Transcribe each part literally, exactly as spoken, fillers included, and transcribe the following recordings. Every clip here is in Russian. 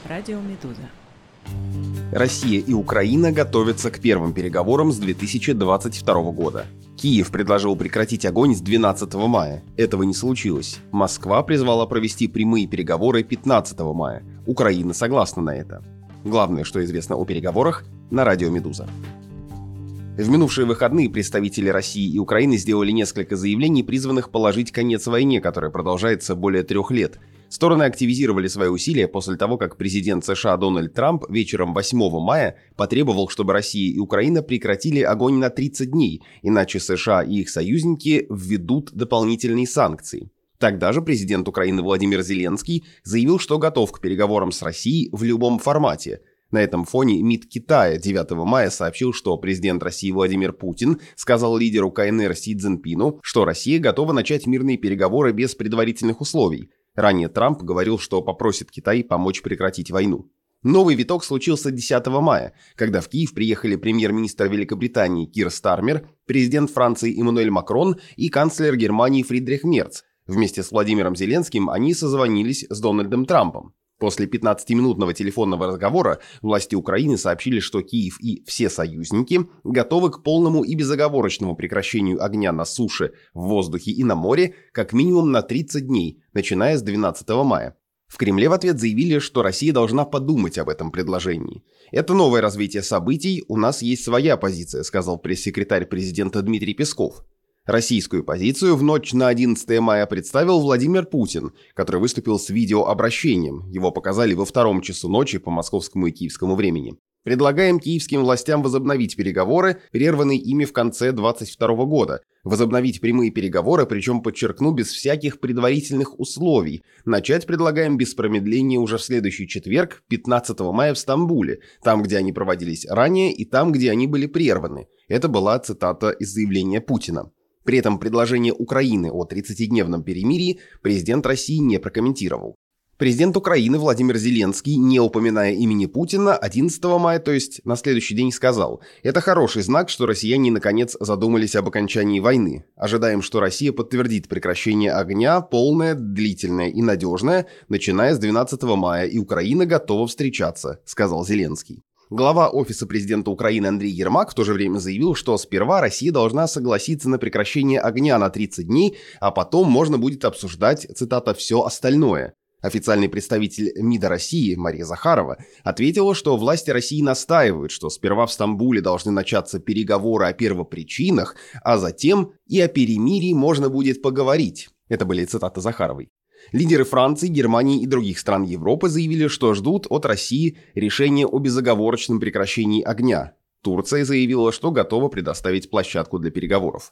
Радио Медуза. Россия и Украина готовятся к первым переговорам с две тысячи двадцать второго года. Киев предложил прекратить огонь с двенадцатого мая. Этого не случилось. Москва призвала провести прямые переговоры пятнадцатого мая. Украина согласна на это. Главное, что известно о переговорах, на радио «Медуза». В минувшие выходные представители России и Украины сделали несколько заявлений, призванных положить конец войне, которая продолжается более трех лет. Стороны активизировали свои усилия после того, как президент США Дональд Трамп вечером восьмого мая потребовал, чтобы Россия и Украина прекратили огонь на тридцать дней, иначе США и их союзники введут дополнительные санкции. Тогда же президент Украины Владимир Зеленский заявил, что готов к переговорам с Россией в любом формате. На этом фоне МИД Китая девятого мая сообщил, что президент России Владимир Путин сказал лидеру КНР Си Цзиньпину, что Россия готова начать мирные переговоры без предварительных условий. Ранее Трамп говорил, что попросит Китай помочь прекратить войну. Новый виток случился десятого мая, когда в Киев приехали премьер-министр Великобритании Кир Стармер, президент Франции Эммануэль Макрон и канцлер Германии Фридрих Мерц. Вместе с Владимиром Зеленским они созвонились с Дональдом Трампом. После пятнадцатиминутного телефонного разговора власти Украины сообщили, что Киев и все союзники готовы к полному и безоговорочному прекращению огня на суше, в воздухе и на море как минимум на тридцать дней, начиная с двенадцатого мая. В Кремле в ответ заявили, что Россия должна подумать об этом предложении. «Это новое развитие событий, у нас есть своя позиция», сказал пресс-секретарь президента Дмитрий Песков. Российскую позицию в ночь на одиннадцатое мая представил Владимир Путин, который выступил с видеообращением. Его показали во втором часу ночи по московскому и киевскому времени. «Предлагаем киевским властям возобновить переговоры, прерванные ими в конце двадцать второго года. Возобновить прямые переговоры, причем, подчеркну, без всяких предварительных условий. Начать предлагаем без промедления уже в следующий четверг, пятнадцатого мая в Стамбуле, там, где они проводились ранее, и там, где они были прерваны». Это была цитата из заявления Путина. При этом предложение Украины о тридцатидневном перемирии президент России не прокомментировал. Президент Украины Владимир Зеленский, не упоминая имени Путина, одиннадцатого мая, то есть на следующий день, сказал: «Это хороший знак, что россияне наконец задумались об окончании войны. Ожидаем, что Россия подтвердит прекращение огня, полное, длительное и надежное, начиная с двенадцатого мая, и Украина готова встречаться», — сказал Зеленский. Глава Офиса президента Украины Андрей Ермак в то же время заявил, что сперва Россия должна согласиться на прекращение огня на тридцать дней, а потом можно будет обсуждать, цитата, «все остальное». Официальный представитель МИДа России Мария Захарова ответила, что власти России настаивают, что сперва в Стамбуле должны начаться переговоры о первопричинах, а затем и о перемирии можно будет поговорить. Это были цитаты Захаровой. Лидеры Франции, Германии и других стран Европы заявили, что ждут от России решения о безоговорочном прекращении огня. Турция заявила, что готова предоставить площадку для переговоров.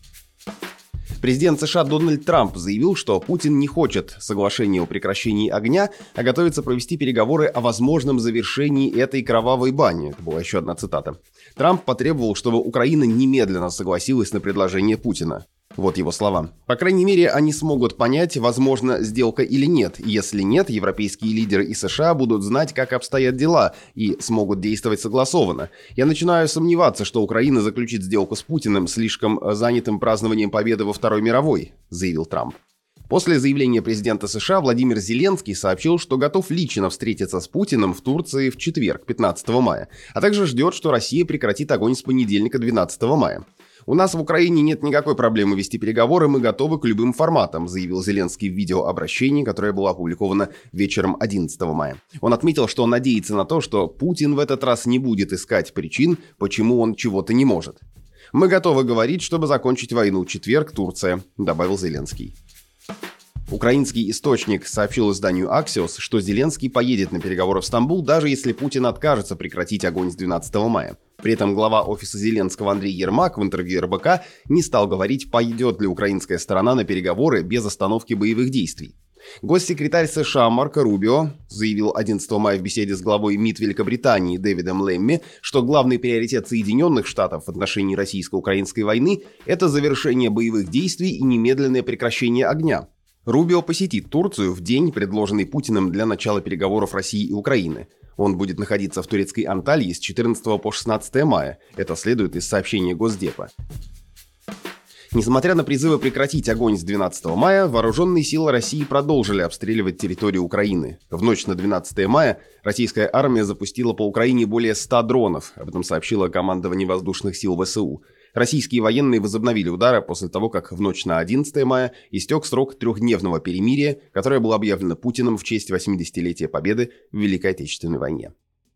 Президент США Дональд Трамп заявил, что Путин не хочет соглашения о прекращении огня, а готовится провести переговоры о возможном завершении этой кровавой бани. Это была еще одна цитата. Трамп потребовал, чтобы Украина немедленно согласилась на предложение Путина. Вот его слова. «По крайней мере, они смогут понять, возможно, сделка или нет. Если нет, европейские лидеры и США будут знать, как обстоят дела, и смогут действовать согласованно. Я начинаю сомневаться, что Украина заключит сделку с Путиным, слишком занятым празднованием победы во Второй мировой», — заявил Трамп. После заявления президента США Владимир Зеленский сообщил, что готов лично встретиться с Путиным в Турции в четверг, пятнадцатого мая, а также ждет, что Россия прекратит огонь с понедельника, двенадцатого мая. «У нас в Украине нет никакой проблемы вести переговоры, мы готовы к любым форматам», заявил Зеленский в видеообращении, которое было опубликовано вечером одиннадцатого мая. Он отметил, что надеется на то, что Путин в этот раз не будет искать причин, почему он чего-то не может. «Мы готовы говорить, чтобы закончить войну. Четверг, Турция», добавил Зеленский. Украинский источник сообщил изданию Axios, что Зеленский поедет на переговоры в Стамбул, даже если Путин откажется прекратить огонь с двенадцатого мая. При этом глава офиса Зеленского Андрей Ермак в интервью эр бэ ка не стал говорить, пойдет ли украинская сторона на переговоры без остановки боевых действий. Госсекретарь США Марко Рубио заявил одиннадцатого мая в беседе с главой МИД Великобритании Дэвидом Лэмми, что главный приоритет Соединенных Штатов в отношении российско-украинской войны – это завершение боевых действий и немедленное прекращение огня. Рубио посетит Турцию в день, предложенный Путиным для начала переговоров России и Украины. Он будет находиться в турецкой Анталии с четырнадцатого по шестнадцатое мая. Это следует из сообщения Госдепа. Несмотря на призывы прекратить огонь с двенадцатого мая, вооруженные силы России продолжили обстреливать территорию Украины. В ночь на двенадцатое мая российская армия запустила по Украине более ста дронов, об этом сообщило командование воздушных сил ВСУ. Российские военные возобновили удары после того, как в ночь на одиннадцатое мая истек срок трехдневного перемирия, которое было объявлено Путиным в честь восьмидесятилетия Победы в Великой Отечественной войне.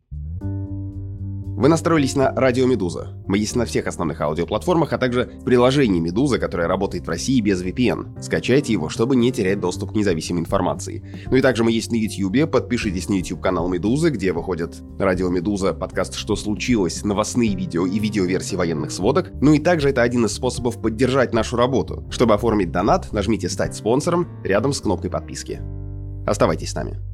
Вы настроились на Радио Медуза. Мы есть на всех основных аудиоплатформах, а также в приложении Медуза, которое работает в России без ви пи эн. Скачайте его, чтобы не терять доступ к независимой информации. Ну и также мы есть на YouTube. Подпишитесь на YouTube-канал Медузы, где выходят Радио Медуза, подкаст «Что случилось?», новостные видео и видеоверсии военных сводок. Ну и также это один из способов поддержать нашу работу. Чтобы оформить донат, нажмите «Стать спонсором» рядом с кнопкой подписки. Оставайтесь с нами.